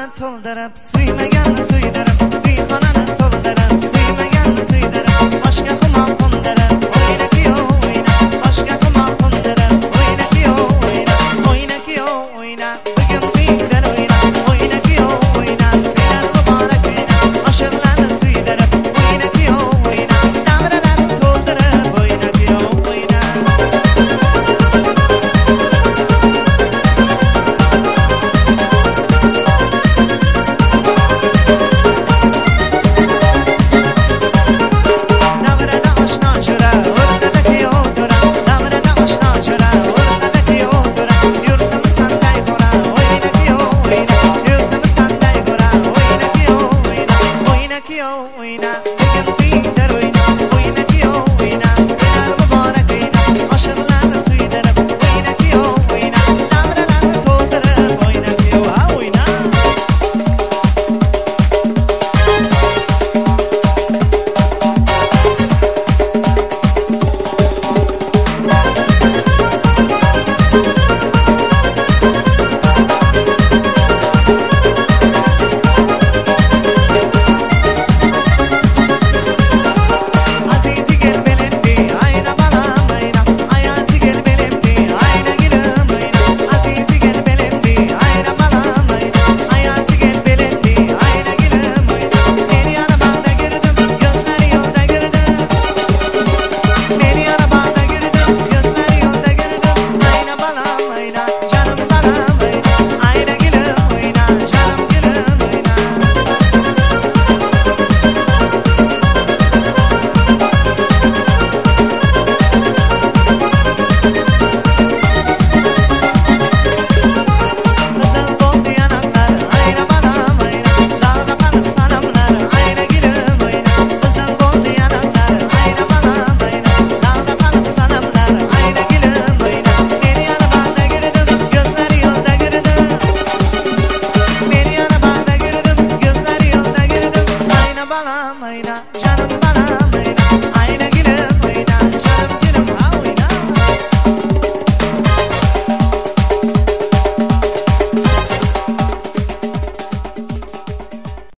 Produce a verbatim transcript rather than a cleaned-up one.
xonani to'ldirib, suymaganni suydirib, uy xonani to'ldirib, suymaganni suydirib, boshqa xumon qo'ndirib, o'yna kuyov o'yna, boshqa xumon qo'ndirib, o'yna kuyov o'yna, o'yna kuyov o'yna, bugun uyingdan o'yna, o'yna kuyov o'yna, to'ylar muborak o'yna, oshirlarni suydirib, o'yna kuyov o'yna, davralarni to'ldirib, o'yna kuyov o'yna. Balam ayna, canım balam.